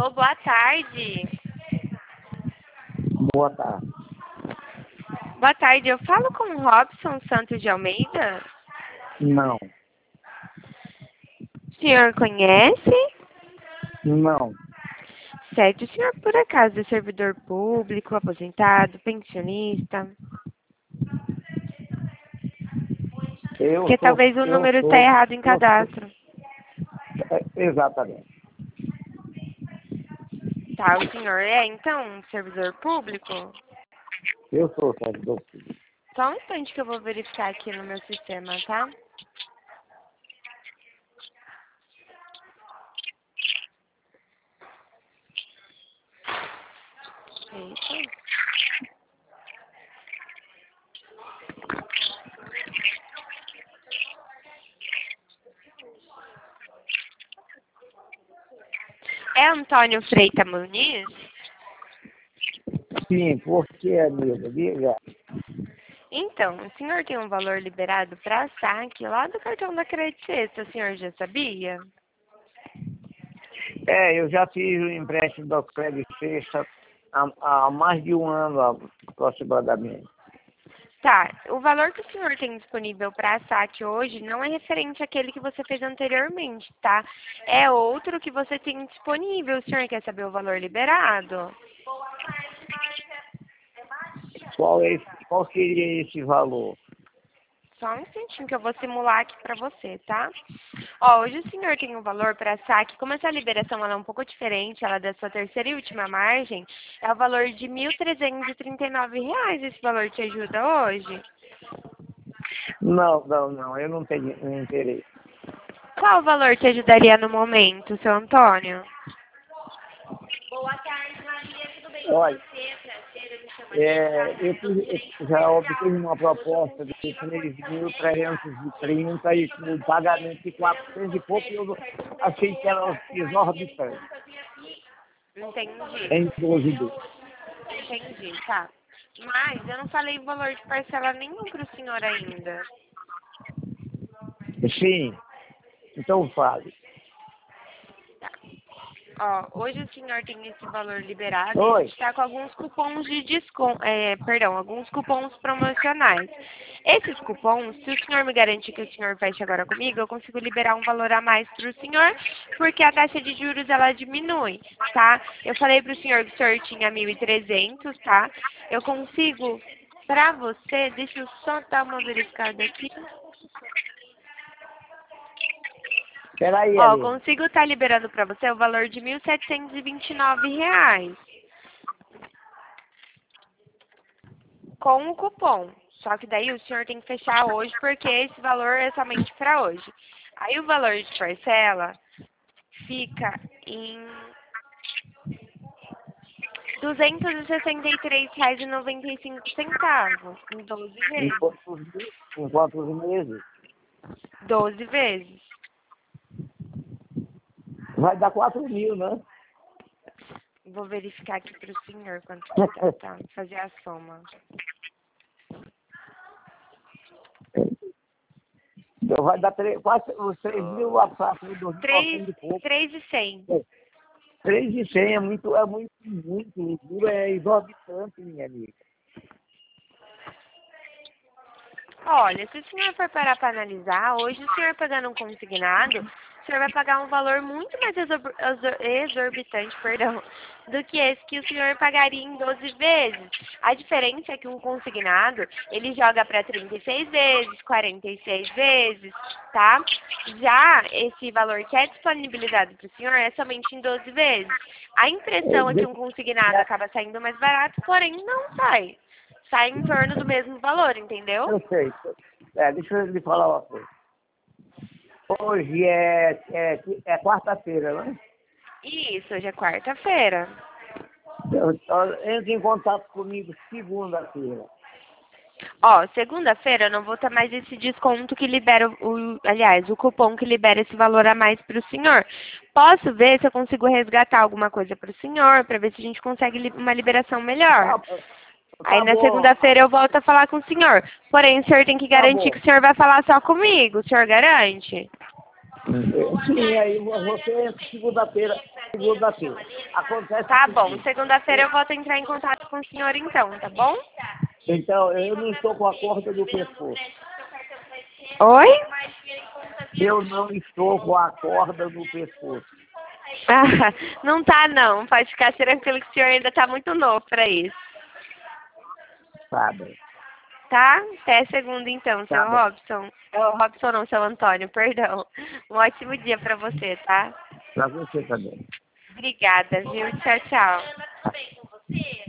Alô, boa tarde. Boa tarde. Boa tarde, eu falo com o Robson Santos de Almeida. Não. O senhor conhece? Não. Certo, o senhor por acaso é servidor público, aposentado, pensionista? Porque talvez o número está errado em cadastro. Exatamente. Tá, o senhor é então um servidor público? Eu sou servidor público. Só um instante que eu vou verificar aqui no meu sistema, tá? Eita. É Antônio Freitas Muniz? Sim, por que, amiga? Diga. Então, o senhor tem um valor liberado para saque lá do cartão da Credit Sexta, o senhor já sabia? Eu já fiz o empréstimo da Credit Sexta há mais de um ano aproximadamente. Tá, o valor que o senhor tem disponível para saque hoje não é referente àquele que você fez anteriormente, tá? É outro que você tem disponível. O senhor quer saber o valor liberado? Qual seria esse valor? Só um instantinho que eu vou simular aqui para você, tá? Ó, hoje o senhor tem um valor para saque, como essa liberação ela é um pouco diferente, ela é da sua terceira e última margem, é o valor de R$ 1.339. Esse valor te ajuda hoje? Não, eu não tenho interesse. Qual o valor te ajudaria no momento, seu Antônio? Boa tarde, Maria, tudo bem com Olha, você? Prazer, eu me chamo eu já obtive uma proposta de 3.330 e com o pagamento de 400 e pouco, eu achei que era exorbitante. Entendi, Em 12 vezes. entendi, tá. Mas eu não falei o valor de parcela nenhum para o senhor ainda. Sim, então fale. Ó, hoje o senhor tem esse valor liberado e a Oi. gente está com alguns cupons de desconto, alguns cupons promocionais. Esses cupons, se o senhor me garantir que o senhor feche agora comigo, eu consigo liberar um valor a mais para o senhor, porque a taxa de juros ela diminui, tá? Eu falei para o senhor que o senhor tinha 1.300, tá? Eu consigo, para você, deixa eu só dar uma verificada aqui. Peraí, Ó, eu Aline. consigo estar liberando para você o valor de R$ 1.729 com o cupom. Só que daí o senhor tem que fechar hoje, porque esse valor é somente para hoje. Aí o valor de parcela fica em R$ 263,95 em 12 Em vezes. quantos meses? 12 vezes. Vai dar 4.000, né? Vou verificar aqui para o senhor quanto que tá, tá? Fazer a soma. Então vai dar quase os 3.000 a praça de 2.900 e pouco. 3.100. 3.100 muito. O juro é exorbitante, minha amiga. Olha, se o senhor for parar para analisar, hoje o senhor pagando um consignado, o senhor vai pagar um valor muito mais exorbitante, perdão, do que esse que o senhor pagaria em 12 vezes. A diferença é que um consignado, ele joga para 36 vezes, 46 vezes, tá? Já esse valor que é disponibilizado para o senhor é somente em 12 vezes. A impressão é que um consignado acaba saindo mais barato, porém não sai. Sai em torno do mesmo valor, entendeu? Eu sei. Deixa eu lhe falar uma coisa. Hoje é quarta-feira, né? Isso, hoje é quarta-feira. Entre em contato comigo segunda-feira. Ó, segunda-feira eu não vou ter mais esse desconto que libera aliás, o cupom que libera esse valor a mais para o senhor. Posso ver se eu consigo resgatar alguma coisa para o senhor, para ver se a gente consegue uma liberação melhor. Aí na Bom. segunda-feira eu volto a falar com o senhor. Porém, o senhor tem que garantir que o senhor vai falar só comigo. O senhor garante? Sim, aí você segunda-feira segunda-feira. Acontece Tá o bom, seguinte, segunda-feira eu volto a entrar em contato com o senhor então, tá bom? então, eu não estou com a corda no pescoço. Oi? Eu não estou com a corda no pescoço. Ah, não tá não, pode ficar tranquilo que o senhor ainda tá muito novo pra isso. Sabe? Tá? Até segunda então, seu Tá bom. Robson. Oh, Robson não, seu Antônio, perdão. Um ótimo dia pra você, tá? Pra você também. Obrigada, viu? Tchau, tchau.